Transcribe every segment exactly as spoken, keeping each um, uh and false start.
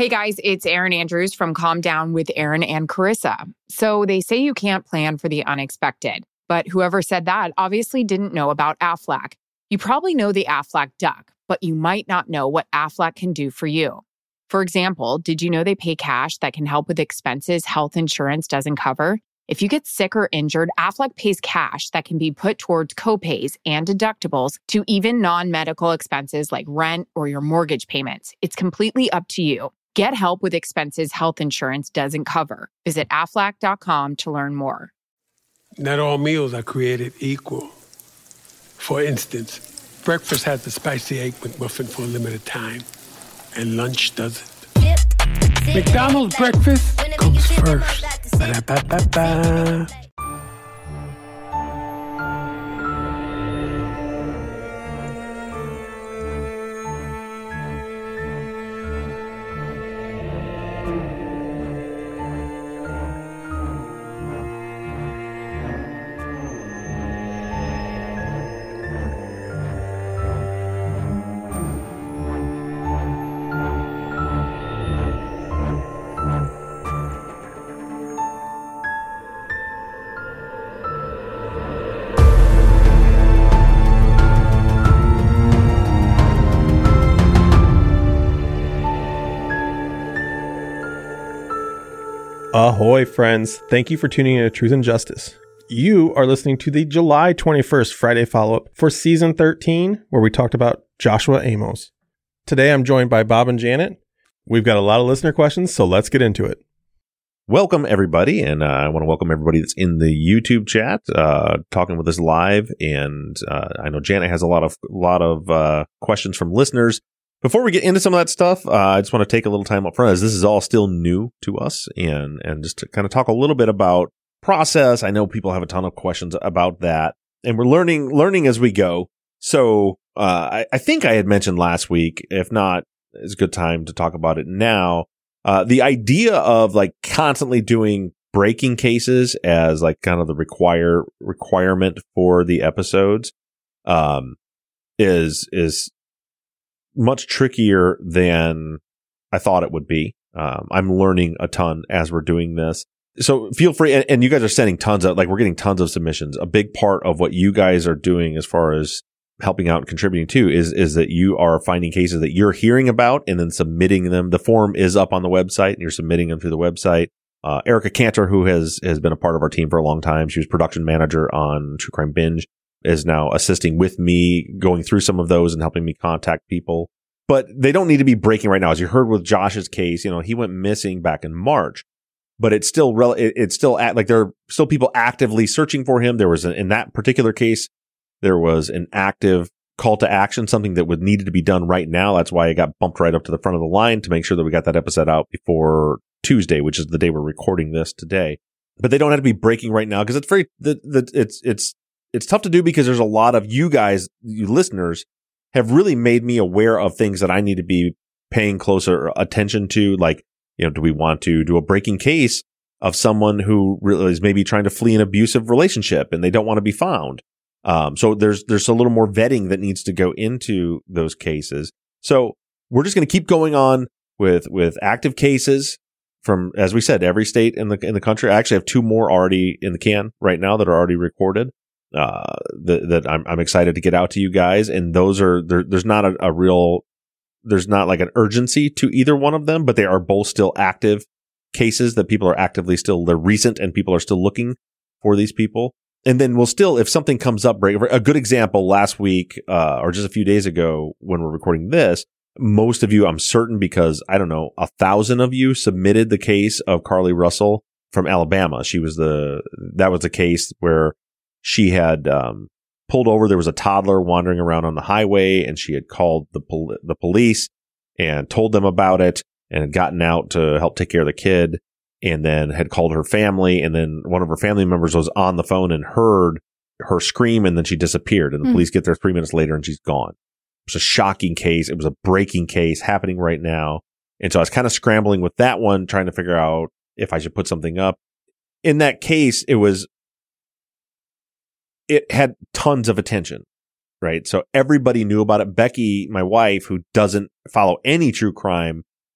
Hey guys, it's Erin Andrews from Calm Down with Erin and Carissa. So they say you can't plan for the unexpected, but whoever said that obviously didn't know about Aflac. You probably know the Aflac Duck, but you might not know what Aflac can do for you. For example, did you know they pay cash that can help with expenses health insurance doesn't cover? If you get sick or injured, Aflac pays cash that can be put towards copays and deductibles to even non-medical expenses like rent or your mortgage payments. It's completely up to you. Get help with expenses health insurance doesn't cover. Visit aflac dot com to learn more. Not all meals are created equal. For instance, breakfast has the spicy egg McMuffin for a limited time, and lunch doesn't. McDonald's breakfast comes first. Ba-da-ba-ba-ba. Ahoy, friends. Thank you for tuning in to Truth and Justice. You are listening to the July twenty-first Friday follow-up for Season thirteen, where we talked about Joshua Amos. Today, I'm joined by Bob and Janet. We've got a lot of listener questions, so let's get into it. Welcome, everybody, and uh, I want to welcome everybody that's in the YouTube chat, uh, talking with us live, and uh, I know Janet has a lot of lot of uh, questions from listeners. Before we get into some of that stuff, uh, I just want to take a little time up front, as this is all still new to us, and and just to kind of talk a little bit about process. I know people have a ton of questions about that, and we're learning learning as we go. So uh, I, I think I had mentioned last week, if not, it's a good time to talk about it now. Uh, the idea of like constantly doing breaking cases as like kind of the require requirement for the episodes um, is is. much trickier than I thought it would be. Um, I'm learning a ton as we're doing this. So feel free, and, and you guys are sending tons of, like, we're getting tons of submissions. A big part of what you guys are doing as far as helping out and contributing to is, is that you are finding cases that you're hearing about and then submitting them. The form is up on the website and you're submitting them through the website. Uh, Erica Cantor, who has, has been a part of our team for a long time. She was production manager on True Crime Binge, is now assisting with me, going through some of those and helping me contact people. But they don't need to be breaking right now. As you heard with Josh's case, you know, he went missing back in March, but it's still rel- it, it's still at, like there are still people actively searching for him. There was an, in that particular case, there was an active call to action, something that would needed to be done right now. That's why it got bumped right up to the front of the line to make sure that we got that episode out before Tuesday, which is the day we're recording this today. But they don't have to be breaking right now because it's very the, the it's it's it's tough to do because there's a lot of you guys, you listeners, have really made me aware of things that I need to be paying closer attention to. Like, you know, do we want to do a breaking case of someone who really is maybe trying to flee an abusive relationship and they don't want to be found? Um, so there's, there's a little more vetting that needs to go into those cases. So we're just going to keep going on with, with active cases from, as we said, every state in the, in the country. I actually have two more already in the can right now that are already recorded. Uh, that, that I'm, I'm excited to get out to you guys. And those are, there, there's not a, a real, there's not like an urgency to either one of them, but they are both still active cases that people are actively still, they're recent and people are still looking for these people. And then we'll still, if something comes up, a good example last week, uh, or just a few days ago when we're recording this, most of you, I'm certain, because I don't know, a thousand of you submitted the case of Carly Russell from Alabama. She was the, that was the case where she had, um, pulled over. There was a toddler wandering around on the highway and she had called the pol- the police and told them about it and had gotten out to help take care of the kid, and then had called her family. And then one of her family members was on the phone and heard her scream, and then she disappeared. And the mm. police get there three minutes later and she's gone. It was a shocking case. It was a breaking case happening right now. And so I was kind of scrambling with that one, trying to figure out if I should put something up. In that case, it was, it had tons of attention, right? So everybody knew about it. Becky, my wife, who doesn't follow any true crime,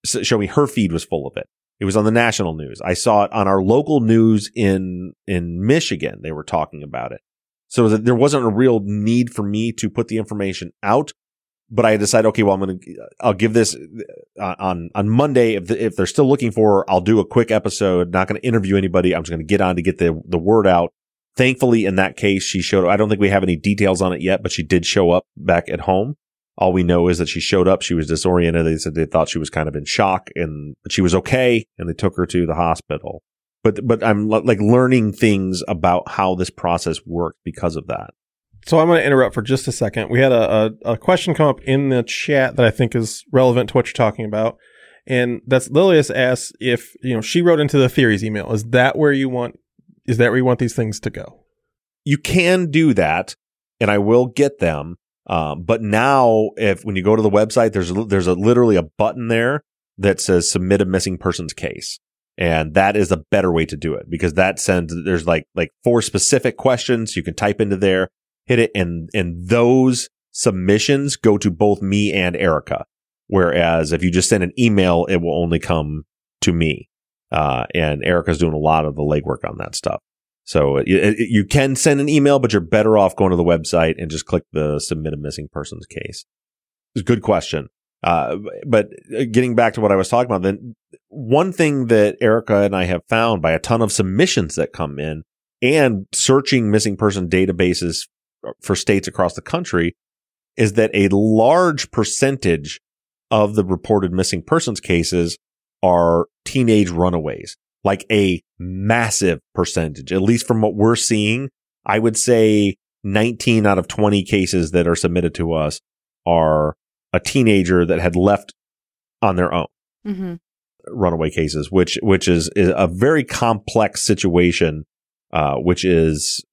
show me her feed was full of it. It was on the national news. I saw it on our local news in in Michigan. They were talking about it. So that there wasn't a real need for me to put the information out. But I decided, okay, well, I'm going to, I'll give this uh, on, on Monday. If the, if they're still looking for her, I'll do a quick episode, not going to interview anybody. I'm just going to get on to get the, the word out. Thankfully, in that case, she showed up. I don't think we have any details on it yet, but she did show up back at home. All we know is that she showed up. She was disoriented. They said they thought she was kind of in shock, and but she was okay, and they took her to the hospital. But, but I'm like learning things about how this process worked because of that. So I'm going to interrupt for just a second. We had a, a, a question come up in the chat that I think is relevant to what you're talking about. And that's Lilius asks if, you know, she wrote into the theories email. Is that where you want, is that where you want these things to go? You can do that, and I will get them. Um, but now if, when you go to the website, there's, a, there's a literally a button there that says submit a missing persons case. And that is a better way to do it, because that sends, there's like, like four specific questions you can type into there. Hit it, and and those submissions go to both me and Erica. Whereas if you just send an email, it will only come to me. Uh, and Erica's doing a lot of the legwork on that stuff. So it, it, you can send an email, but you're better off going to the website and just click the submit a missing persons case. It's a good question. Uh, but getting back to what I was talking about, then one thing that Erica and I have found by a ton of submissions that come in and searching missing person databases for states across the country is that a large percentage of the reported missing persons cases are teenage runaways, like a massive percentage, at least from what we're seeing. I would say nineteen out of twenty cases that are submitted to us are a teenager that had left on their own. Mm-hmm. Runaway cases, which, which is, is a very complex situation, uh, which is,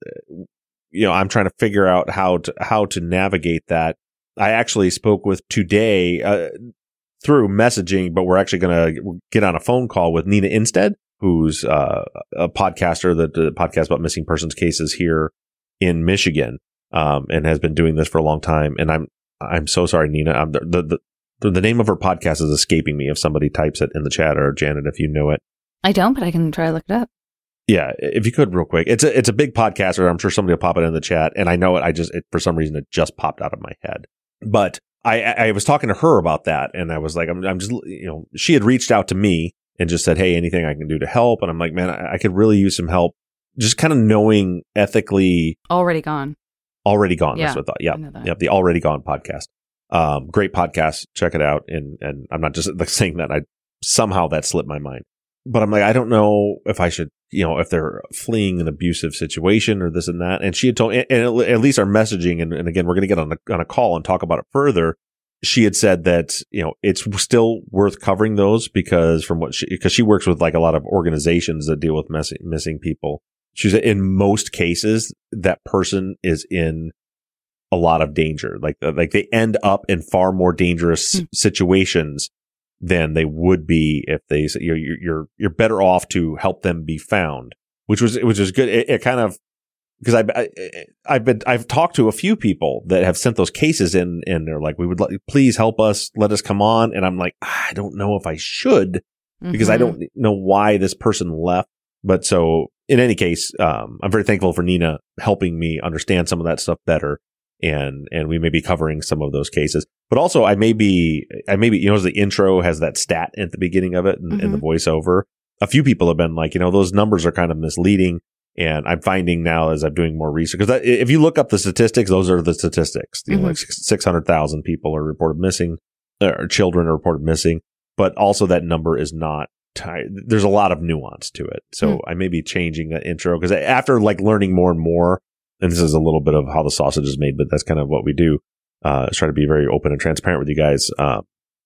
you know, I'm trying to figure out how to, how to navigate that. I actually spoke with today, uh, through messaging, but we're actually going to get on a phone call with Nina Instead, who's, uh, a podcaster that the podcast about missing persons cases here in Michigan, um, and has been doing this for a long time. And I'm, I'm so sorry, Nina. I'm the, the, the, the name of her podcast is escaping me. If somebody types it in the chat, or Janet, if you know it. I don't, but I can try to look it up. Yeah, if you could real quick. It's a, it's a big podcast, or I'm sure somebody will pop it in the chat. And I know it. I just, it, for some reason, it just popped out of my head. But I, I was talking to her about that, and I was like, I'm, I'm just, you know, she had reached out to me and just said, hey, anything I can do to help. And I'm like, man, I, I could really use some help. Just kind of knowing ethically. Already Gone. Already Gone. Yeah, that's what I thought. Yeah. Yep. The Already Gone podcast. Um, great podcast. Check it out. And, and I'm not just like saying that. I somehow that slipped my mind. But I'm like, I don't know if I should, you know, if they're fleeing an abusive situation or this and that. And she had told, and at least our messaging, and, and again, we're going to get on a, on a call and talk about it further. She had said that, you know, it's still worth covering those because from what she, because she works with like a lot of organizations that deal with missing, missing people. She said in most cases, that person is in a lot of danger. Like, like they end up in far more dangerous mm. situations than they would be if they, you're, you're, you're better off to help them be found, which was, which was good. It, it kind of, because I, I, I've been, I've talked to a few people that have sent those cases in, and they're like, we would like, please help us, let us come on. And I'm like, I don't know if I should, because mm-hmm. I don't know why this person left. But so in any case, um, I'm very thankful for Nina helping me understand some of that stuff better. And, and we may be covering some of those cases, but also I may be, I may be, you know, as the intro has that stat at the beginning of it and, mm-hmm. and the voiceover. A few people have been like, you know, those numbers are kind of misleading. And I'm finding now as I'm doing more research, because if you look up the statistics, those are the statistics. You mm-hmm. know, like six hundred thousand people are reported missing, or children are reported missing, but also that number is not tied. There's a lot of nuance to it. So mm-hmm. I may be changing that intro, because after like learning more and more, and this is a little bit of how the sausage is made, but that's kind of what we do, uh, is try to be very open and transparent with you guys. Uh,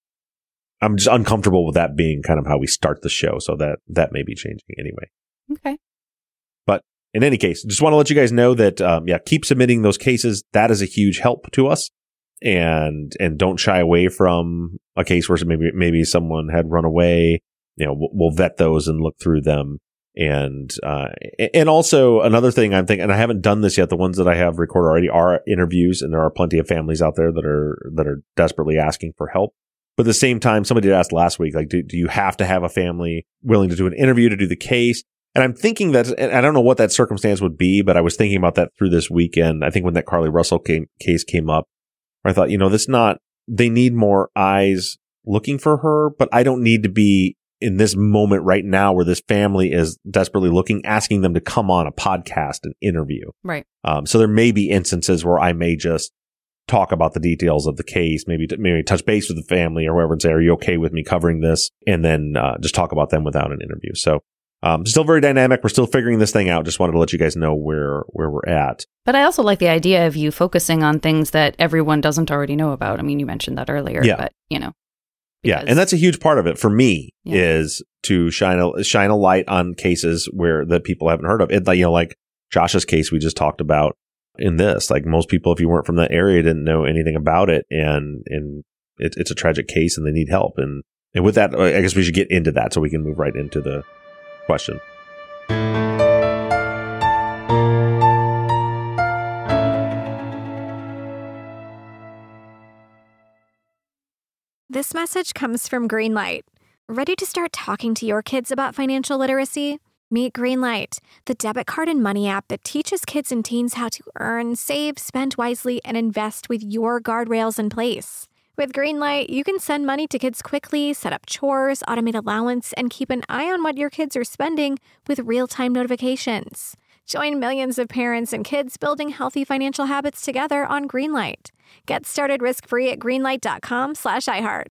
I'm just uncomfortable with that being kind of how we start the show. So that, that may be changing anyway. Okay. But in any case, just want to let you guys know that, um, yeah, keep submitting those cases. That is a huge help to us. And, and don't shy away from a case where maybe, maybe someone had run away. You know, we'll, we'll vet those and look through them. And, uh, and also another thing I'm thinking, and I haven't done this yet, the ones that I have recorded already are interviews, and there are plenty of families out there that are, that are desperately asking for help. But at the same time, somebody asked last week, like, do, do you have to have a family willing to do an interview to do the case? And I'm thinking that, and I don't know what that circumstance would be, but I was thinking about that through this weekend. I think when that Carly Russell came, case came up, I thought, you know, that's not, they need more eyes looking for her, but I don't need to be in this moment right now where this family is desperately looking, asking them to come on a podcast and interview. Right. Um, so there may be instances where I may just talk about the details of the case, maybe maybe touch base with the family or whoever and say, are you okay with me covering this? And then uh, just talk about them without an interview. So um, still very dynamic. We're still figuring this thing out. Just wanted to let you guys know where where we're at. But I also like the idea of you focusing on things that everyone doesn't already know about. I mean, you mentioned that earlier, yeah. but you know. Yeah, and that's a huge part of it for me yeah. is to shine a shine a light on cases where that people haven't heard of. It, you know, like Josh's case we just talked about in this. Like most people, if you weren't from that area, didn't know anything about it, and and it, it's a tragic case, and they need help. And and with that, I guess we should get into that so we can move right into the question. This message comes from Greenlight. Ready to start talking to your kids about financial literacy? Meet Greenlight, the debit card and money app that teaches kids and teens how to earn, save, spend wisely, and invest with your guardrails in place. With Greenlight, you can send money to kids quickly, set up chores, automate allowance, and keep an eye on what your kids are spending with real-time notifications. Join millions of parents and kids building healthy financial habits together on Greenlight. Get started risk-free at greenlight.com slash iHeart.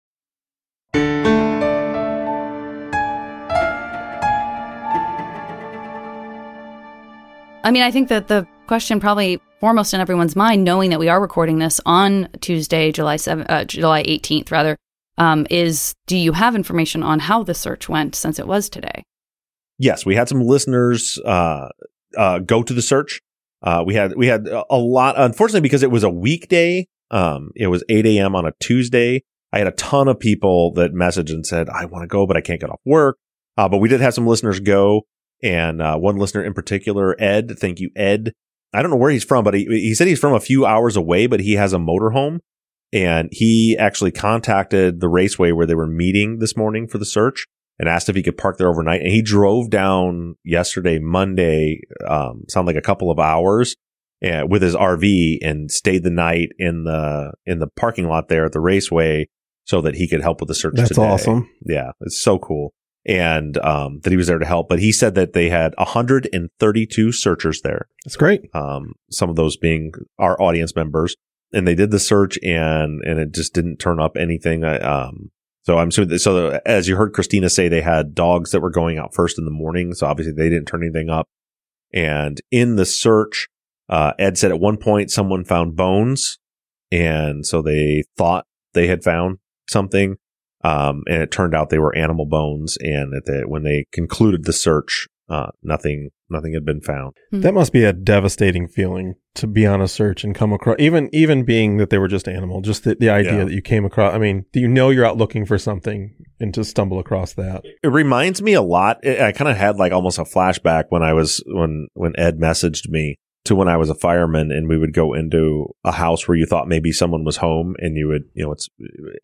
I mean, I think that the question probably foremost in everyone's mind, knowing that we are recording this on Tuesday, July seventh, uh, July eighteenth, rather, um, is do you have information on how the search went since it was today? Yes, we had some listeners uh, uh, go to the search. Uh, we had we had a lot, unfortunately, because it was a weekday. Um, it was eight a.m. on a Tuesday. I had a ton of people that messaged and said, I want to go, but I can't get off work. Uh, but we did have some listeners go. And uh, one listener in particular, Ed, thank you, Ed. I don't know where he's from, but he, he said he's from a few hours away, but he has a motorhome. And he actually contacted the raceway where they were meeting this morning for the search and asked if he could park there overnight. And he drove down yesterday, Monday, um, sound like a couple of hours uh, with his R V and stayed the night in the in the parking lot there at the raceway so that he could help with the search That's today. awesome. Yeah, it's so cool. And um, that he was there to help. But he said that they had one hundred thirty-two searchers there. That's great. Um, some of those being our audience members. And they did the search and and it just didn't turn up anything. Um, so I'm assuming, so as you heard Christina say, they had dogs that were going out first in the morning. So obviously they didn't turn anything up. And in the search, uh, Ed said at one point someone found bones. And so they thought they had found something. Um, and it turned out they were animal bones. And that they, when they concluded the search, uh, nothing, nothing had been found. That must be a devastating feeling to be on a search and come across, even, even being that they were just animal, just the, the idea Yeah. that you came across. I mean, you know, you're out looking for something and to stumble across that. It reminds me a lot. I kind of had like almost a flashback when I was, when, when Ed messaged me to when I was a fireman and we would go into a house where you thought maybe someone was home and you would, you know, it's,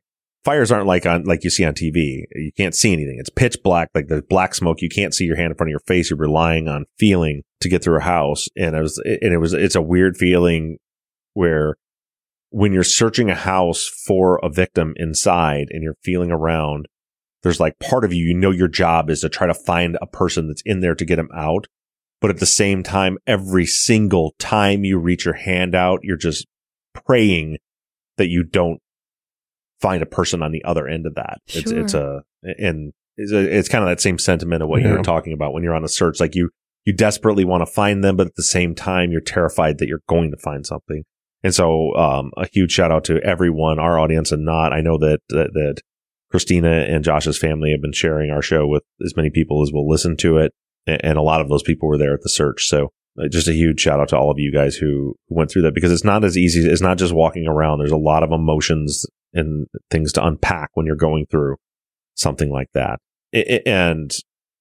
fires aren't like on, like you see on T V. You can't see anything. It's pitch black, like there's black smoke. You can't see your hand in front of your face. You're relying on feeling to get through a house. And it was, and it was, it's a weird feeling where when you're searching a house for a victim inside and you're feeling around, there's like part of you, you know, your job is to try to find a person that's in there to get him out. But at the same time, every single time you reach your hand out, you're just praying that you don't find a person on the other end of that. Sure. It's, it's a, and it's, a, it's kind of that same sentiment of what Yeah. you were talking about when you're on a search. Like you, you desperately want to find them, but at the same time, you're terrified that you're going to find something. And so, um, a huge shout out to everyone, our audience and not. I know that, that, that Christina and Josh's family have been sharing our show with as many people as will listen to it. And, and a lot of those people were there at the search. So, just a huge shout out to all of you guys who went through that, because it's not as easy. It's not just walking around. There's a lot of emotions and things to unpack when you're going through something like that. It, and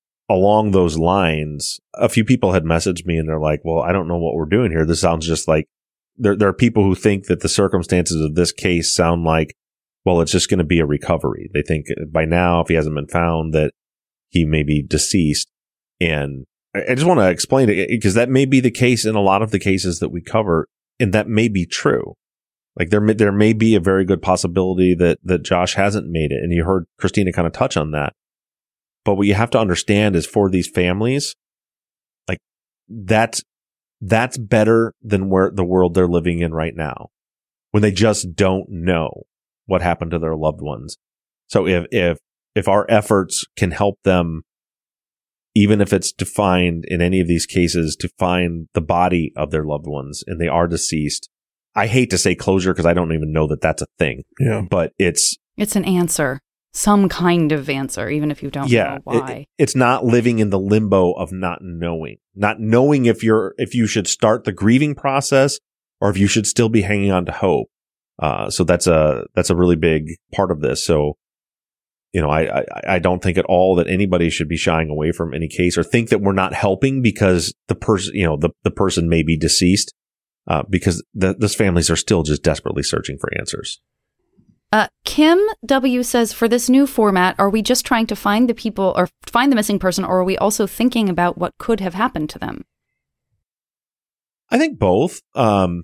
along those lines, a few people had messaged me and they're like, well, I don't know what we're doing here. This sounds just like there, there are people who think that the circumstances of this case sound like well, it's just going to be a recovery. They think by now, if he hasn't been found, that he may be deceased. And I just want to explain it because that may be the case in a lot of the cases that we cover, and that may be true. Like there may, there may be a very good possibility that, that Josh hasn't made it. And you heard Christina kind of touch on that. But what you have to understand is for these families, like that's, that's better than where the world they're living in right now, when they just don't know what happened to their loved ones. So if, if, if our efforts can help them, even if it's to find in any of these cases to find the body of their loved ones and they are deceased, I hate to say closure because I don't even know that that's a thing. Yeah. But it's it's an answer, some kind of answer, even if you don't yeah, know why. It, it's not living in the limbo of not knowing, not knowing if you're if you should start the grieving process or if you should still be hanging on to hope. Uh, so that's a that's a really big part of this. So, you know, I, I I don't think at all that anybody should be shying away from any case or think that we're not helping because the person, you know, the the person may be deceased. Uh, because the, those families are still just desperately searching for answers. Uh, Kim W says, for this new format, are we just trying to find the people or find the missing person, or are we also thinking about what could have happened to them? I think both. Um,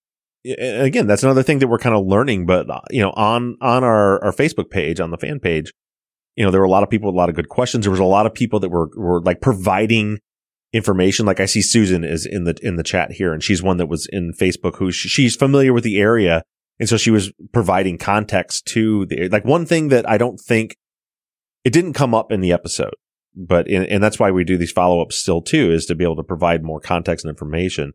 again, that's another thing that we're kind of learning. But you know, on on our, our Facebook page, on the fan page, you know, there were a lot of people with a lot of good questions. There was a lot of people that were were like providing information. Like I see Susan is in the in the chat here, and she's one that was in Facebook who she's familiar with the area, and so she was providing context to the like one thing that I don't think it didn't come up in the episode, but in, and that's why we do these follow ups still too, is to be able to provide more context and information.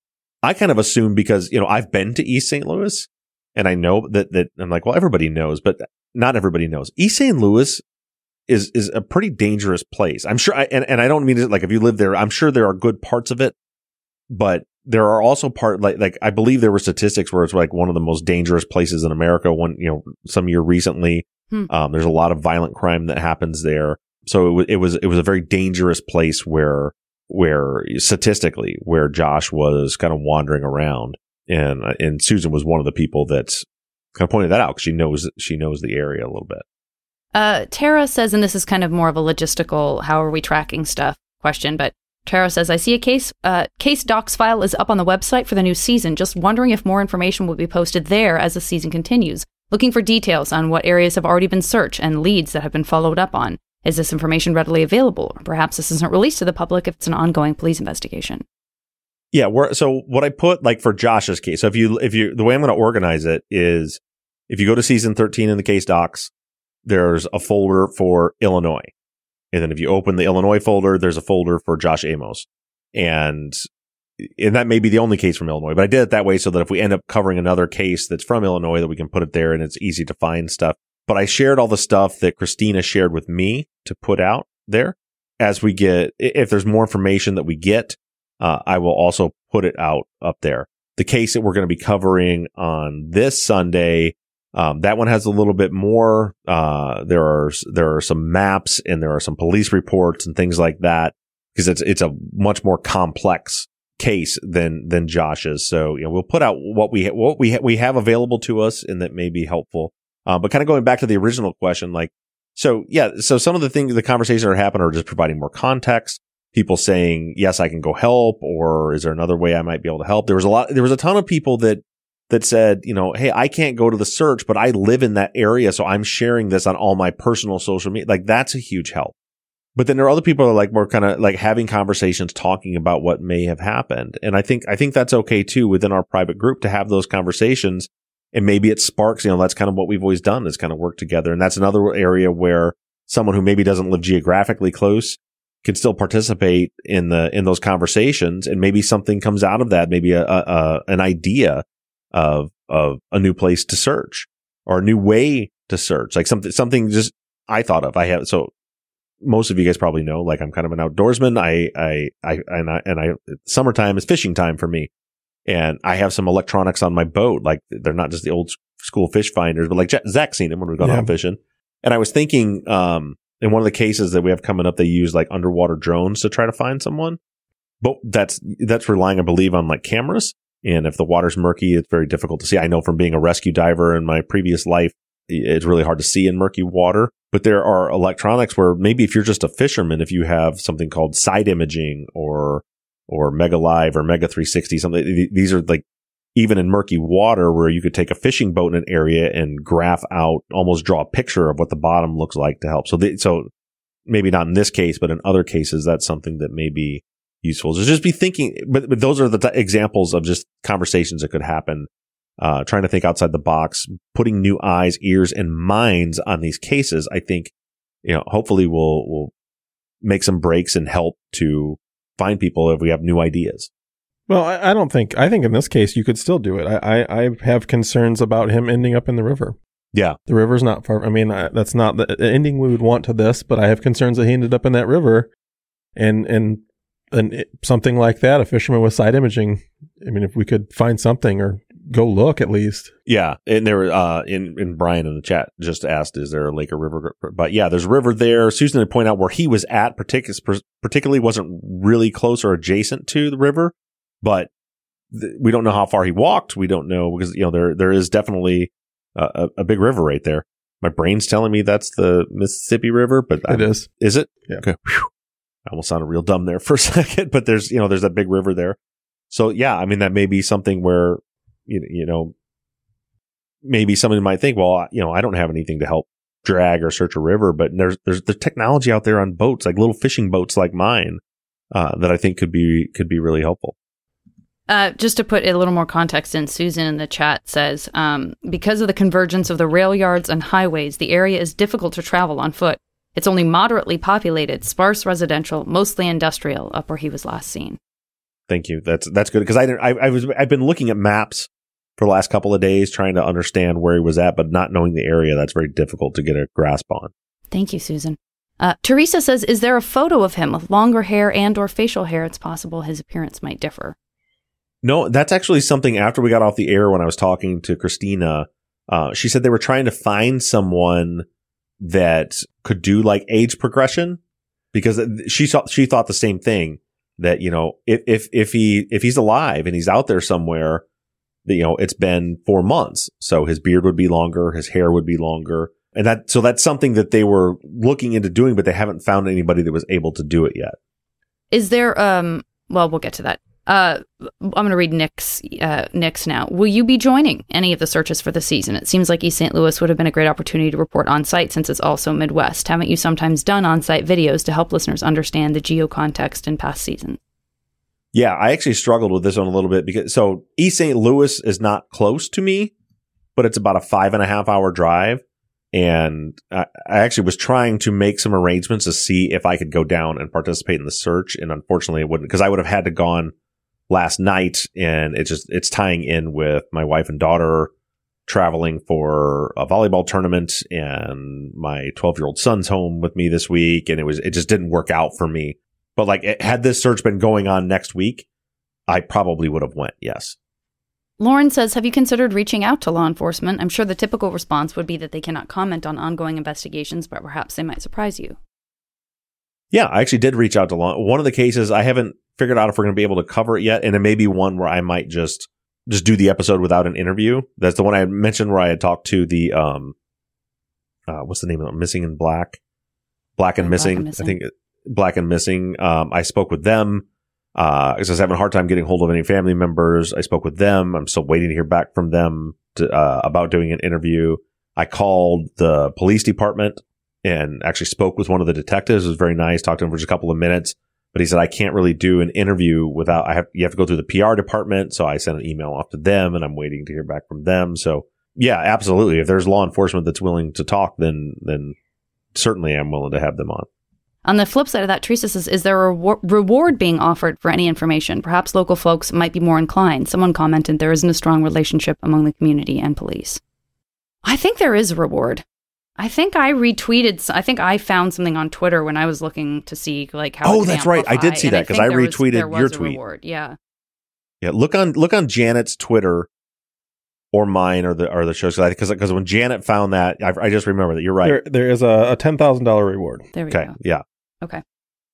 I kind of assume because you know I've been to East Saint Louis, and I know that that I'm like, well, everybody knows, but not everybody knows. East Saint Louis is is a pretty dangerous place. I'm sure, I, and, and I don't mean it like if you live there, I'm sure there are good parts of it, but there are also part like, like I believe there were statistics where it's like one of the most dangerous places in America when, you know, some year recently, hmm. um, there's a lot of violent crime that happens there. So it was, it was, it was a very dangerous place where, where statistically, where Josh was kind of wandering around. And, and Susan was one of the people that's kind of pointed that out because she knows, she knows the area a little bit. Uh, Tara says, and this is kind of more of a logistical, how are we tracking stuff question, but Tara says, I see a case, uh, case docs file is up on the website for the new season. Just wondering if more information will be posted there as the season continues. Looking for details on what areas have already been searched and leads that have been followed up on. Is this information readily available? Or perhaps this isn't released to the public if it's an ongoing police investigation. Yeah. We're, so what I put like for Josh's case, so if you, if you, the way I'm going to organize it is if you go to season thirteen in the case docs, there's a folder for Illinois. And then if you open the Illinois folder, there's a folder for Josh Amos. And, and that may be the only case from Illinois, but I did it that way so that if we end up covering another case that's from Illinois, that we can put it there and it's easy to find stuff. But I shared all the stuff that Christina shared with me to put out there. As we get, if there's more information that we get, uh, I will also put it out up there. The case that we're going to be covering on this Sunday, Um, that one has a little bit more. Uh, there are there are some maps and there are some police reports and things like that because it's it's a much more complex case than than Josh's. So you know we'll put out what we ha- what we ha- we have available to us and that may be helpful. Uh, but kind of going back to the original question, like so yeah. So some of the things the conversations that are happening are just providing more context. People saying yes, I can go help, or is there another way I might be able to help? There was a lot. There was a ton of people that. that said, you know, hey, I can't go to the search, but I live in that area. So I'm sharing this on all my personal social media. Like that's a huge help. But then there are other people that are like, we're kind of like having conversations talking about what may have happened. And I think, I think that's okay too within our private group to have those conversations. And maybe it sparks, you know, that's kind of what we've always done is kind of work together. And that's another area where someone who maybe doesn't live geographically close can still participate in the, in those conversations. And maybe something comes out of that, maybe a, a, a an idea of, of a new place to search or a new way to search, like something, something just I thought of. I have, so most of you guys probably know, like I'm kind of an outdoorsman. I, I, I, and I, and I, summertime is fishing time for me. And I have some electronics on my boat. Like they're not just the old school fish finders, but like Zach's seen them when we've gone yeah. out fishing. And I was thinking, um, in one of the cases that we have coming up, they use like underwater drones to try to find someone, but that's, that's relying, I believe, on like cameras. And if the water's murky, it's very difficult to see. I know from being a rescue diver in my previous life, it's really hard to see in murky water. But there are electronics where maybe if you're just a fisherman, if you have something called side imaging or or Mega Live or Mega three sixty, something, these are like even in murky water where you could take a fishing boat in an area and graph out, almost draw a picture of what the bottom looks like to help. So, they, so maybe not in this case, but in other cases, that's something that may be useful. So just be thinking, but, but those are the t- examples of just conversations that could happen. Uh, trying to think outside the box, putting new eyes, ears, and minds on these cases, I think, you know, hopefully will will make some breaks and help to find people if we have new ideas. Well, I, I don't think, I think in this case, you could still do it. I, I, I have concerns about him ending up in the river. Yeah. The river's not far. I mean, I, that's not the ending we would want to this, but I have concerns that he ended up in that river and, and, and it, something like that, a fisherman with side imaging. I mean, if we could find something or go look at least. Yeah. And there, uh, in, in Brian in the chat just asked, is there a lake or river? But yeah, there's a river there. Susan had pointed out where he was at, partic- particularly wasn't really close or adjacent to the river, but th- we don't know how far he walked. We don't know because, you know, there, there is definitely a, a big river right there. My brain's telling me that's the Mississippi River, but it I'm, is. Is it? Yeah. Okay. Whew. I almost sounded real dumb there for a second, but there's, you know, there's that big river there. So yeah, I mean, that may be something where, you, you know, maybe somebody might think, well, you know, I don't have anything to help drag or search a river, but there's, there's the technology out there on boats, like little fishing boats like mine, uh, that I think could be, could be really helpful. Uh, just to put a little more context in, Susan in the chat says, um, because of the convergence of the rail yards and highways, the area is difficult to travel on foot. It's only moderately populated, sparse residential, mostly industrial, up where he was last seen. Thank you. That's that's good because I, I I was I've been looking at maps for the last couple of days trying to understand where he was at, but not knowing the area, that's very difficult to get a grasp on. Thank you, Susan. Uh, Teresa says, is there a photo of him with longer hair and or facial hair? It's possible his appearance might differ. No, that's actually something after we got off the air when I was talking to Christina. Uh, she said they were trying to find someone that could do like age progression because she thought she thought the same thing. That, you know, if, if, if he, if he's alive and he's out there somewhere, you know, it's been four months. So his beard would be longer, his hair would be longer. And that, so that's something that they were looking into doing, but they haven't found anybody that was able to do it yet. Is there, um, well, we'll get to that. Uh, I'm going to read Nick's, uh, Nick's now. Will you be joining any of the searches for the season? It seems like East Saint Louis would have been a great opportunity to report on site since it's also Midwest. Haven't you sometimes done on-site videos to help listeners understand the geo context in past seasons? Yeah, I actually struggled with this one a little bit because so East Saint Louis is not close to me, but it's about a five and a half hour drive. And I, I actually was trying to make some arrangements to see if I could go down and participate in the search. And unfortunately it wouldn't because I would have had to gone last night, and it's just it's tying in with my wife and daughter traveling for a volleyball tournament, and my twelve year old son's home with me this week, and it was it just didn't work out for me. But like, it, had this search been going on next week, I probably would have went. Yes. Lauren says, have you considered reaching out to law enforcement? I'm sure the typical response would be that they cannot comment on ongoing investigations, but perhaps they might surprise you. Yeah, I actually did reach out to law. One of the cases, I haven't figured out if we're going to be able to cover it yet. And it may be one where I might just, just do the episode without an interview. That's the one I mentioned where I had talked to the, um, uh, what's the name of it? Missing in Black, Black and, Missing. Black and Missing. I think Black and Missing. Um, I spoke with them, uh, because I was having a hard time getting hold of any family members. I spoke with them. I'm still waiting to hear back from them to, uh, about doing an interview. I called the police department and actually spoke with one of the detectives. It was very nice. Talked to him for just a couple of minutes, but he said, I can't really do an interview without, I have, you have to go through the P R department. So I sent an email off to them and I'm waiting to hear back from them. So yeah, absolutely. If there's law enforcement that's willing to talk, then, then certainly I'm willing to have them on. On the flip side of that, Teresa says, is there a re- reward being offered for any information? Perhaps local folks might be more inclined. Someone commented there isn't a strong relationship among the community and police. I think there is a reward. I think I retweeted, I think I found something on Twitter when I was looking to see like how. Oh, that's right. I did see that because I, I retweeted was, your tweet. Reward. Yeah. Yeah. Look on, look on Janet's Twitter or mine or the, or the shows. Because, because when Janet found that, I, I just remember that you're right. There, there is a, a ten thousand dollars reward. There we okay. go. Yeah. Okay.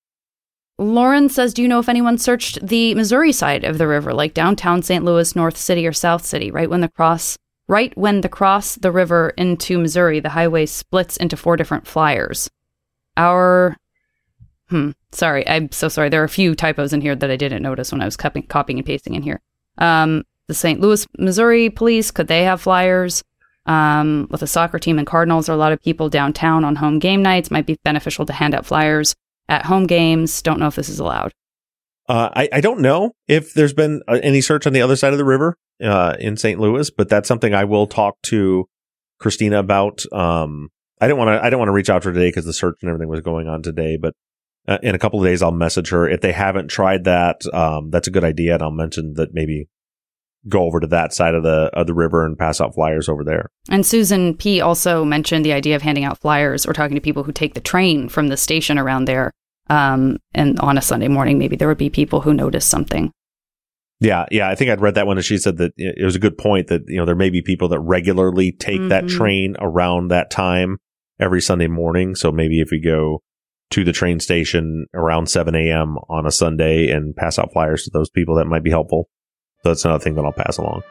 Lauren says, do you know if anyone searched the Missouri side of the river, like downtown Saint Louis, North City, or South City, right when the cross Right when they cross the river into Missouri, the highway splits into four different flyers. Our... Hmm, sorry, I'm so sorry. There are a few typos in here that I didn't notice when I was copying, copying and pasting in here. Um, the Saint Louis, Missouri police, could they have flyers? Um, with a soccer team and Cardinals, there are a lot of people downtown on home game nights. Might be beneficial to hand out flyers at home games. Don't know if this is allowed. Uh, I, I don't know if there's been any search on the other side of the river uh, in Saint Louis, but that's something I will talk to Christina about. Um, I didn't want to. I don't want to reach out to her today because the search and everything was going on today. But uh, in a couple of days, I'll message her. If they haven't tried that, um, that's a good idea, and I'll mention that maybe go over to that side of the of the river and pass out flyers over there. And Susan P. also mentioned the idea of handing out flyers or talking to people who take the train from the station around there. Um, and on a Sunday morning, maybe there would be people who notice something. Yeah, yeah, I think I'd read that one, and she said that it was a good point that, you know, there may be people that regularly take mm-hmm. that train around that time every Sunday morning. So maybe if we go to the train station around seven a.m. on a Sunday and pass out flyers to those people, that might be helpful. So that's another thing that I'll pass along.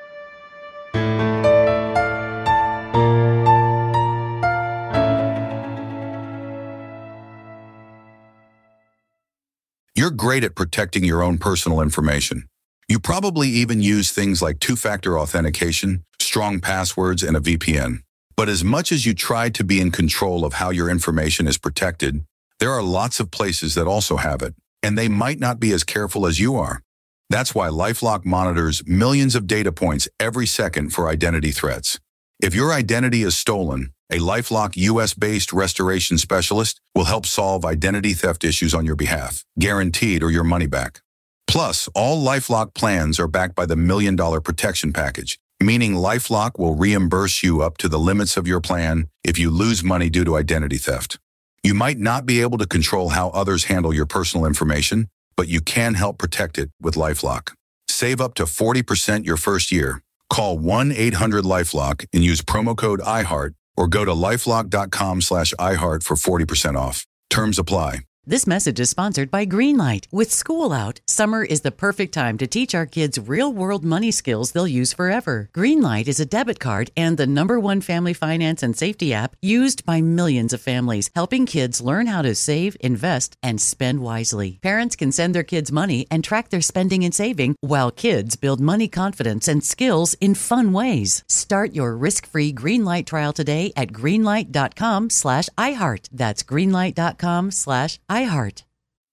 You're great at protecting your own personal information. You probably even use things like two-factor authentication, strong passwords, and a V P N. But as much as you try to be in control of how your information is protected, there are lots of places that also have it, and they might not be as careful as you are. That's why LifeLock monitors millions of data points every second for identity threats. If your identity is stolen, a LifeLock U S-based restoration specialist will help solve identity theft issues on your behalf, guaranteed or your money back. Plus, all LifeLock plans are backed by the Million Dollar Protection Package, meaning LifeLock will reimburse you up to the limits of your plan if you lose money due to identity theft. You might not be able to control how others handle your personal information, but you can help protect it with LifeLock. Save up to forty percent your first year. Call one eight hundred LifeLock and use promo code I heart or go to lifelock.com slash iHeart for forty percent off. Terms apply. This message is sponsored by Greenlight. With school out, summer is the perfect time to teach our kids real-world money skills they'll use forever. Greenlight is a debit card and the number one family finance and safety app used by millions of families, helping kids learn how to save, invest, and spend wisely. Parents can send their kids money and track their spending and saving, while kids build money confidence and skills in fun ways. Start your risk-free Greenlight trial today at greenlight.com slash iHeart. That's greenlight.com slash iHeart.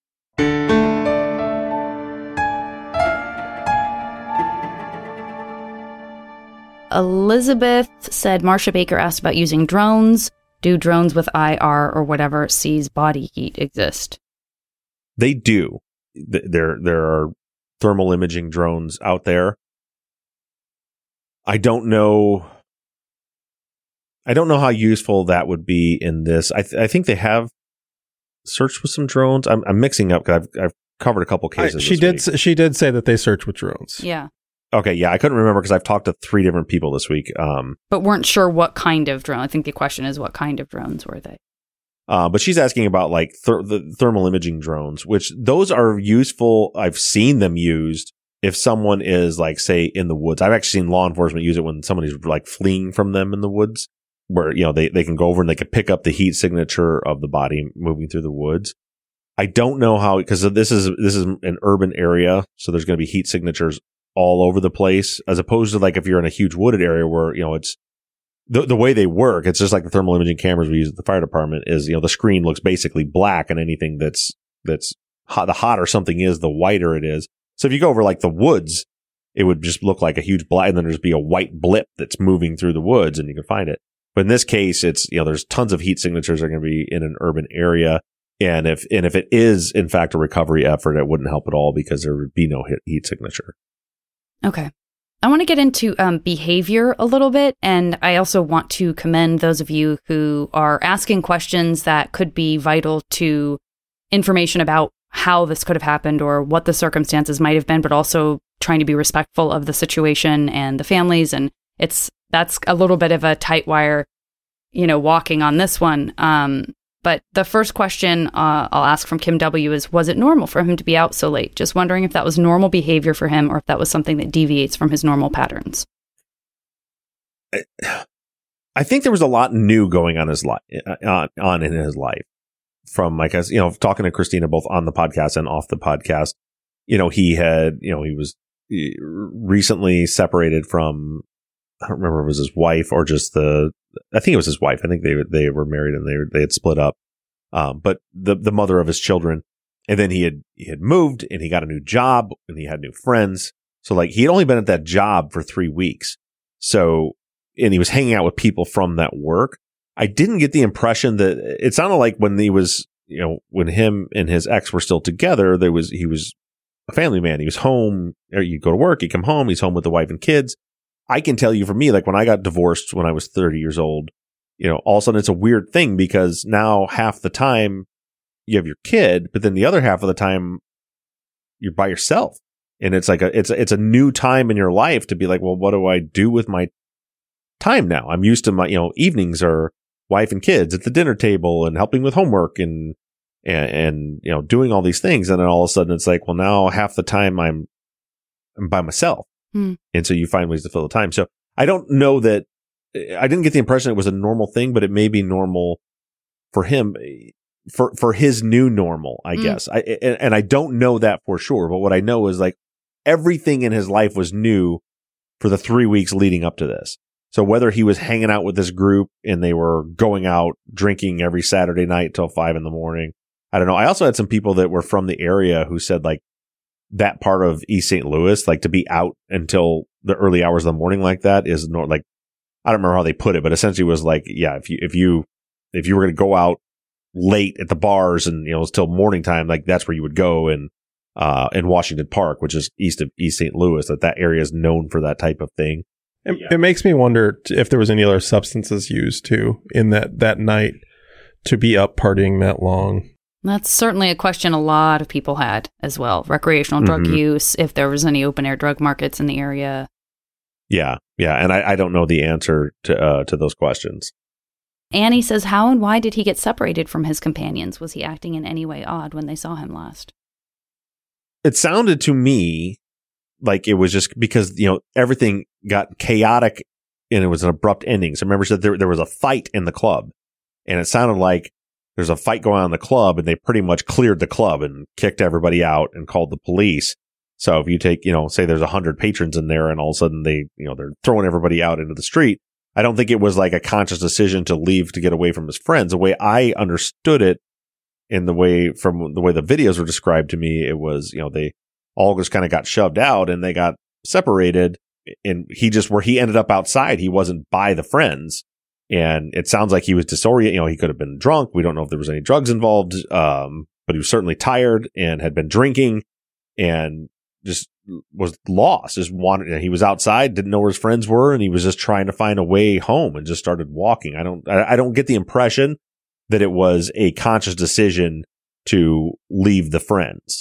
Elizabeth said Marsha Baker asked about using drones. Do drones with I R or whatever sees body heat exist? They do. There, there are thermal imaging drones out there. I don't know. I don't know how useful that would be in this. I, th- I think they have searched with some drones. I'm, I'm mixing up because I've, I've covered a couple cases. I, she this did. week. She did say that they search with drones. Yeah. Okay. Yeah, I couldn't remember because I've talked to three different people this week. Um, but weren't sure what kind of drone. I think the question is, what kind of drones were they? Uh, but she's asking about like ther- the thermal imaging drones, which those are useful. I've seen them used if someone is like, say, in the woods. I've actually seen law enforcement use it when somebody's like fleeing from them in the woods, where, you know, they, they can go over and they can pick up the heat signature of the body moving through the woods. I don't know how, because this is, this is an urban area. So there's going to be heat signatures all over the place, as opposed to like if you're in a huge wooded area where, you know, it's the, the way they work. It's just like the thermal imaging cameras we use at the fire department is, you know, the screen looks basically black, and anything that's, that's hot, the hotter something is, the whiter it is. So if you go over like the woods, it would just look like a huge black, and then there's be a white blip that's moving through the woods and you can find it. But in this case, it's, you know, there's tons of heat signatures that are going to be in an urban area. And if, and if it is in fact a recovery effort, it wouldn't help at all because there would be no heat signature. Okay. I want to get into um, behavior a little bit. And I also want to commend those of you who are asking questions that could be vital to information about how this could have happened or what the circumstances might have been, but also trying to be respectful of the situation and the families. And it's, that's a little bit of a tight wire, you know, walking on this one. Um, but the first question uh, I'll ask from Kim W is, was it normal for him to be out so late? Just wondering if that was normal behavior for him or if that was something that deviates from his normal patterns. I think there was a lot new going on his life, on, on in his life. From like, as you know, talking to Christina both on the podcast and off the podcast, you know, he had, you know, he was recently separated from, I don't remember if it was his wife or just the, I think it was his wife. I think they they were married and they they had split up. Um, but the the mother of his children, and then he had he had moved and he got a new job and he had new friends. So like he had only been at that job for three weeks. So and he was hanging out with people from that work. I didn't get the impression that it sounded like when he was, you know, when him and his ex were still together, there was, he was a family man. He was home, or you go to work, you come home, he's home with the wife and kids. I can tell you for me, like when I got divorced when I was thirty years old, you know, all of a sudden it's a weird thing because now half the time you have your kid, but then the other half of the time you're by yourself. And it's like a, it's a, it's a new time in your life to be like, well, what do I do with my time now? I'm used to my, you know, evenings are wife and kids at the dinner table and helping with homework and, and, and, you know, doing all these things. And then all of a sudden it's like, well, now half the time I'm, I'm by myself. Hmm. And so you find ways to fill the time. So I don't know that I didn't get the impression it was a normal thing, but it may be normal for him, for, for his new normal, I hmm. guess. I, and, and I don't know that for sure, but what I know is like everything in his life was new for the three weeks leading up to this. So whether he was hanging out with this group and they were going out drinking every Saturday night till five in the morning, I don't know. I also had some people that were from the area who said like that part of East Saint Louis, like to be out until the early hours of the morning like that is not like, I don't remember how they put it, but essentially was like, yeah, if you, if you, if you were going to go out late at the bars and, you know, it's till morning time, like that's where you would go. And, uh, in Washington Park, which is east of East Saint Louis, that that area is known for that type of thing. It, yeah. it makes me wonder if there was any other substances used too in that, that night to be up partying that long. That's certainly a question a lot of people had as well. Recreational drug mm-hmm. use, if there was any open air drug markets in the area. Yeah, yeah. And I, I don't know the answer to uh, to those questions. Annie says, how and why did he get separated from his companions? Was he acting in any way odd when they saw him last? It sounded to me like it was just because, you know, everything got chaotic and it was an abrupt ending. So remember, that there, there was a fight in the club and it sounded like there's a fight going on in the club and they pretty much cleared the club and kicked everybody out and called the police. So if you take, you know, say there's a hundred patrons in there and all of a sudden they, you know, they're throwing everybody out into the street. I don't think it was like a conscious decision to leave to get away from his friends. The way I understood it in the way from the way the videos were described to me, it was, you know, they all just kind of got shoved out and they got separated and he just, where he ended up outside, he wasn't by the friends. And it sounds like he was disoriented. You know, he could have been drunk. We don't know if there was any drugs involved. Um, but he was certainly tired and had been drinking and just was lost. Just wanted, you know, he was outside, didn't know where his friends were. And he was just trying to find a way home and just started walking. I don't, I, I don't get the impression that it was a conscious decision to leave the friends.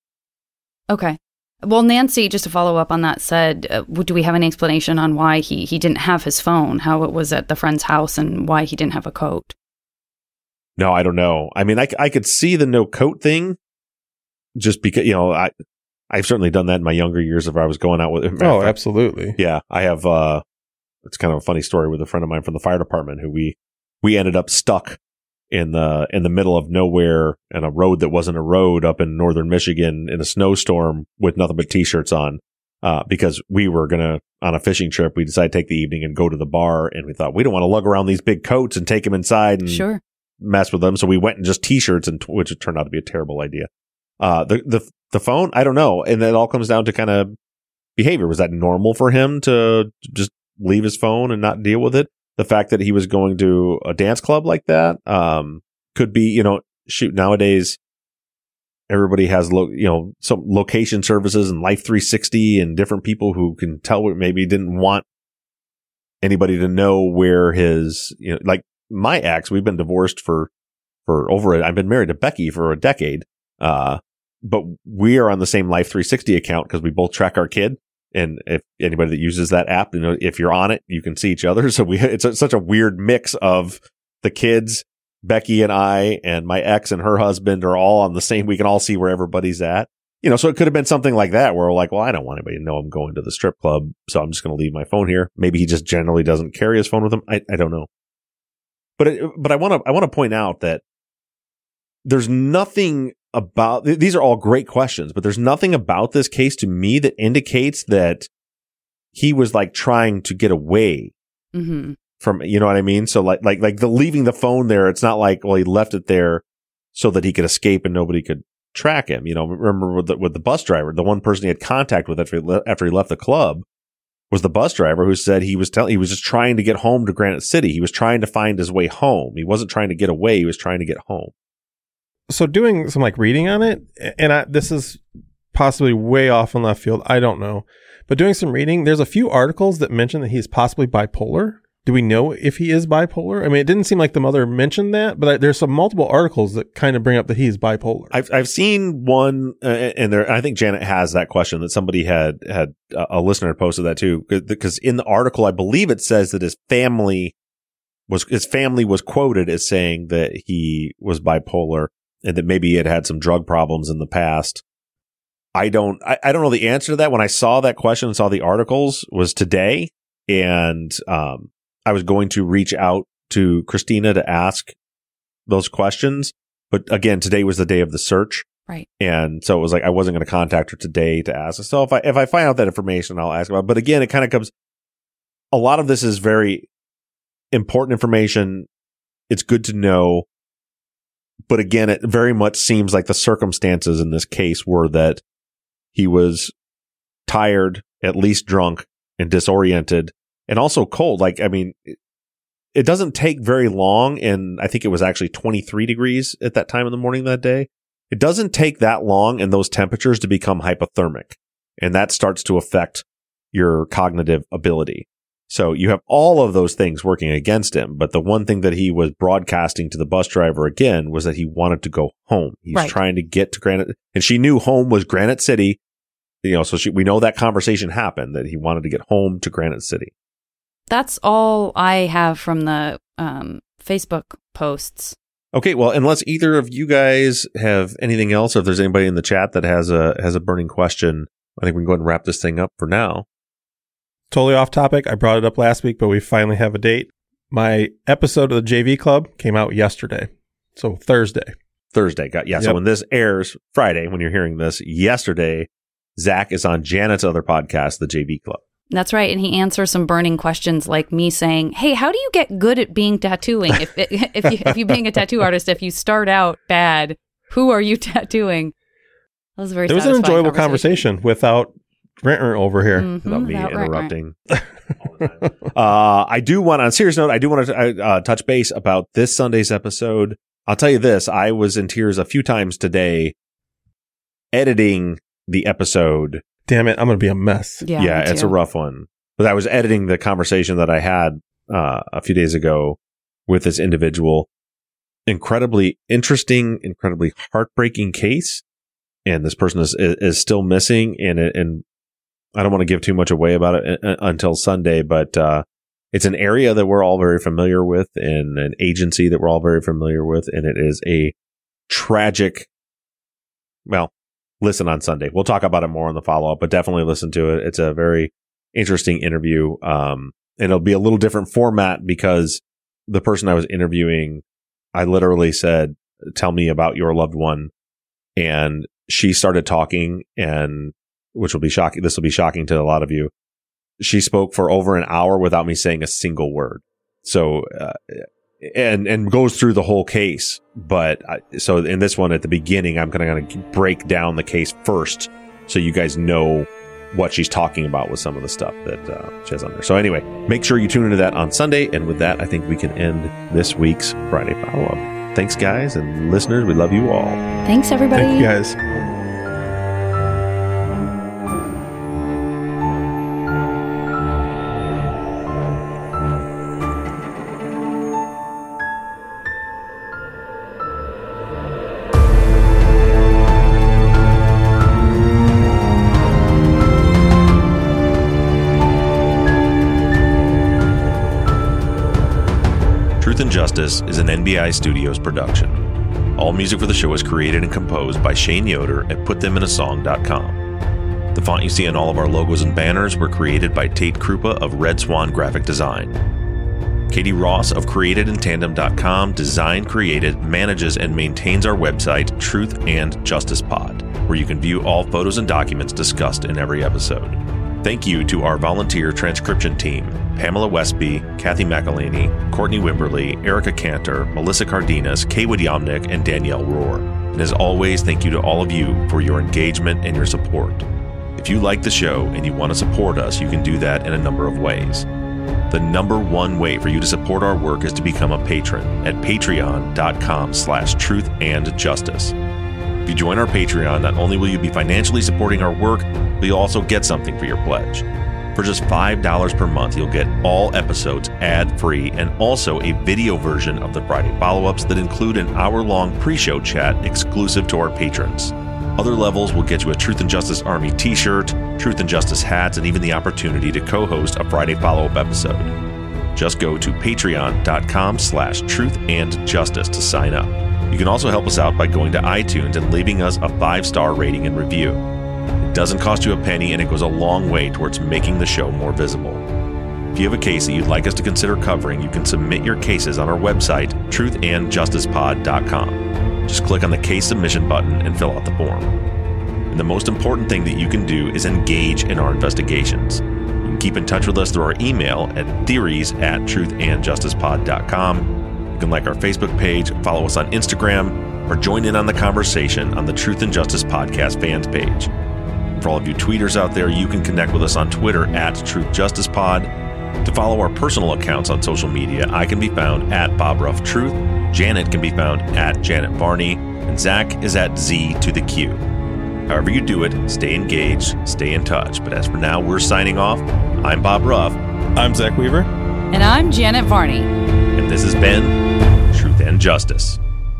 Okay. Well, Nancy, just to follow up on that, said, uh, do we have any explanation on why he, he didn't have his phone, how it was at the friend's house, and why he didn't have a coat? No, I don't know. I mean, I, I could see the no coat thing just because, you know, I, I've certainly done that in my younger years if I was going out with him. Oh, absolutely. Yeah. I have, uh, it's kind of a funny story with a friend of mine from the fire department who we, we ended up stuck in the, in the middle of nowhere and a road that wasn't a road up in northern Michigan in a snowstorm with nothing but t-shirts on, uh, because we were going to, on a fishing trip, we decided to take the evening and go to the bar and we thought we don't want to lug around these big coats and take them inside and sure. mess with them. So we went in just t-shirts and which turned out to be a terrible idea. Uh, the, the, the phone, I don't know. And it all comes down to kind of behavior. Was that normal for him to just leave his phone and not deal with it? The fact that he was going to a dance club like that, um, could be, you know, shoot, nowadays everybody has, lo- you know, some location services and Life three sixty and different people who can tell what maybe didn't want anybody to know where his, you know, like my ex, we've been divorced for, for over it. I've been married to Becky for a decade. Uh, but we are on the same Life three sixty account because we both track our kid. And if anybody that uses that app, you know, if you're on it, you can see each other. So we, it's a, such a weird mix of the kids, Becky and I, and my ex and her husband are all on the same. We can all see where everybody's at. You know, so it could have been something like that where we're like, well, I don't want anybody to know I'm going to the strip club, so I'm just going to leave my phone here. Maybe he just generally doesn't carry his phone with him. I, I don't know. But it, but I want to I want to point out that there's nothing about these are all great questions, but there's nothing about this case to me that indicates that he was like trying to get away mm-hmm. from, you know what I mean? So like like like the leaving the phone there, it's not like, well, he left it there so that he could escape and nobody could track him. You know, remember with the, with the bus driver, the one person he had contact with after he, le- after he left the club was the bus driver who said he was telling he was just trying to get home to Granite City. He was trying to find his way home. He wasn't trying to get away. He was trying to get home. So doing some like reading on it, and I, this is possibly way off in left field. I don't know, but doing some reading, there's a few articles that mention that he's possibly bipolar. Do we know if he is bipolar? I mean, it didn't seem like the mother mentioned that, but there's some multiple articles that kind of bring up that he's bipolar. I've I've seen one, uh, and there I think Janet has that question that somebody had had uh, a listener posted that too, because in the article I believe it says that his family was his family was quoted as saying that he was bipolar and that maybe he had had some drug problems in the past. I don't I, I don't know the answer to that. When I saw that question and saw the articles was today, and um. I was going to reach out to Christina to ask those questions. But again, today was the day of the search. Right. And so it was like, I wasn't going to contact her today to ask. So if I, if I find out that information, I'll ask about it. But again, it kind of comes, a lot of this is very important information. It's good to know. But again, it very much seems like the circumstances in this case were that he was tired, at least drunk and disoriented. And also cold. Like, I mean, it doesn't take very long. And I think it was actually twenty-three degrees at that time in the morning that day. It doesn't take that long in those temperatures to become hypothermic. And that starts to affect your cognitive ability. So you have all of those things working against him. But the one thing that he was broadcasting to the bus driver again was that he wanted to go home. He's right. trying to get to Granite. And she knew home was Granite City. You know, so she, we know that conversation happened, that he wanted to get home to Granite City. That's all I have from the um, Facebook posts. Okay, well, unless either of you guys have anything else, or if there's anybody in the chat that has a has a burning question, I think we can go ahead and wrap this thing up for now. Totally off topic. I brought it up last week, but we finally have a date. My episode of the J V Club came out yesterday, so Thursday. Thursday, got yeah. Yep. So when this airs Friday, when you're hearing this, yesterday, Zach is on Janet's other podcast, the J V Club. That's right. And he answers some burning questions like me saying, hey, how do you get good at being tattooing? If if you if you being a tattoo artist, if you start out bad, who are you tattooing? That was a very There was an enjoyable conversation, conversation without Rentner over here. mm-hmm, without me without interrupting. uh, I do want, on a serious note, I do want to uh, touch base about this Sunday's episode. I'll tell you this. I was in tears a few times today editing the episode. Damn it, I'm going to be a mess. Yeah, yeah it's a rough one. But I was editing the conversation that I had uh, a few days ago with this individual. Incredibly interesting, incredibly heartbreaking case. And this person is is still missing. And, and I don't want to give too much away about it until Sunday, but uh, it's an area that we're all very familiar with and an agency that we're all very familiar with. And it is a tragic, well, listen on Sunday. We'll talk about it more in the follow-up, but definitely listen to it. It's a very interesting interview. Um, and it'll be a little different format because the person I was interviewing, I literally said, tell me about your loved one. And she started talking, and which will be shocking. This will be shocking to a lot of you. She spoke for over an hour without me saying a single word. So, uh, and, and goes through the whole case. But I, so in this one at the beginning, I'm going to break down the case first so you guys know what she's talking about with some of the stuff that uh, she has on there. So anyway, make sure you tune into that on Sunday. And with that, I think we can end this week's Friday follow-up. Thanks, guys, and listeners. We love you all. Thanks, everybody. Thank you, guys. Truth and Justice is an N B I Studios production. All music for the show is created and composed by Shane Yoder at put them in a song dot com. The font you see on all of our logos and banners were created by Tate Krupa of Red Swan Graphic Design. Katie Ross of created in tandem dot com designed, created, manages, and maintains our website, Truth and Justice Pod, where you can view all photos and documents discussed in every episode. Thank you to our volunteer transcription team, Pamela Westby, Kathy McElhaney, Courtney Wimberly, Erica Cantor, Melissa Cardenas, Kaywood Yomnick, and Danielle Rohr. And as always, thank you to all of you for your engagement and your support. If you like the show and you want to support us, you can do that in a number of ways. The number one way for you to support our work is to become a patron at patreon.com slash truth and justice. If you join our Patreon, not only will you be financially supporting our work, but you'll also get something for your pledge. For just five dollars per month, you'll get all episodes ad-free and also a video version of the Friday follow-ups that include an hour-long pre-show chat exclusive to our patrons. Other levels will get you a Truth and Justice Army t-shirt, Truth and Justice hats, and even the opportunity to co-host a Friday follow-up episode. Just go to patreon.com slash truth and justice to sign up. You can also help us out by going to iTunes and leaving us a five-star rating and review. It doesn't cost you a penny, and it goes a long way towards making the show more visible. If you have a case that you'd like us to consider covering, you can submit your cases on our website, truth and justice pod dot com. Just click on the case submission button and fill out the form. And the most important thing that you can do is engage in our investigations. You can keep in touch with us through our email at theories at truth and justice pod dot com. You can like our Facebook page, follow us on Instagram, or join in on the conversation on the Truth and Justice Podcast fans page. For all of you tweeters out there, you can connect with us on Twitter at Truth Justice Pod. To follow our personal accounts on social media, I can be found at Bob Ruff Truth, Janet can be found at Janet Varney, and Zach is at Z to the Q. However you do it, stay engaged, stay in touch. But as for now, we're signing off. I'm Bob Ruff. I'm Zach Weaver. And I'm Janet Varney. And this has been Truth and Justice.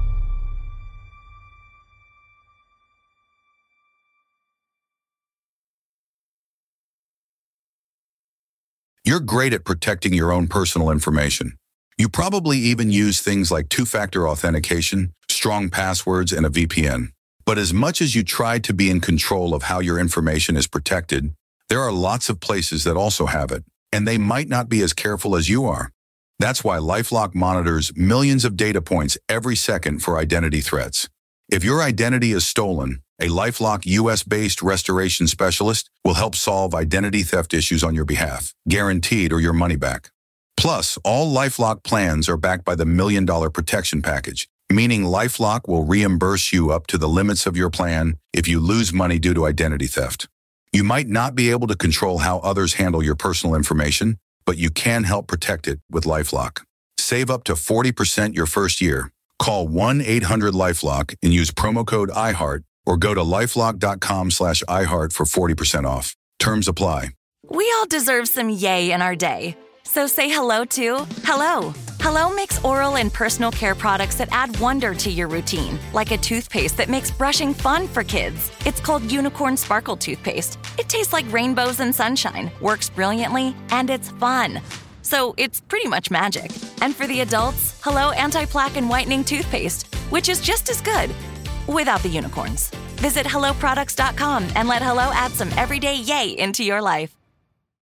You're great at protecting your own personal information. You probably even use things like two-factor authentication, strong passwords, and a V P N. But as much as you try to be in control of how your information is protected, there are lots of places that also have it, and they might not be as careful as you are. That's why LifeLock monitors millions of data points every second for identity threats. If your identity is stolen, a LifeLock U S-based restoration specialist will help solve identity theft issues on your behalf, guaranteed or your money back. Plus, all LifeLock plans are backed by the Million Dollar Protection Package, meaning LifeLock will reimburse you up to the limits of your plan if you lose money due to identity theft. You might not be able to control how others handle your personal information, but you can help protect it with LifeLock. Save up to forty percent your first year. Call one eight hundred LifeLock and use promo code I heart or go to lifelock.com slash iHeart for forty percent off. Terms apply. We all deserve some yay in our day. So say hello to Hello. Hello makes oral and personal care products that add wonder to your routine, like a toothpaste that makes brushing fun for kids. It's called Unicorn Sparkle Toothpaste. It tastes like rainbows and sunshine, works brilliantly, and it's fun. So it's pretty much magic. And for the adults, Hello Anti-Plaque and Whitening Toothpaste, which is just as good, without the unicorns. Visit hello products dot com and let Hello add some everyday yay into your life.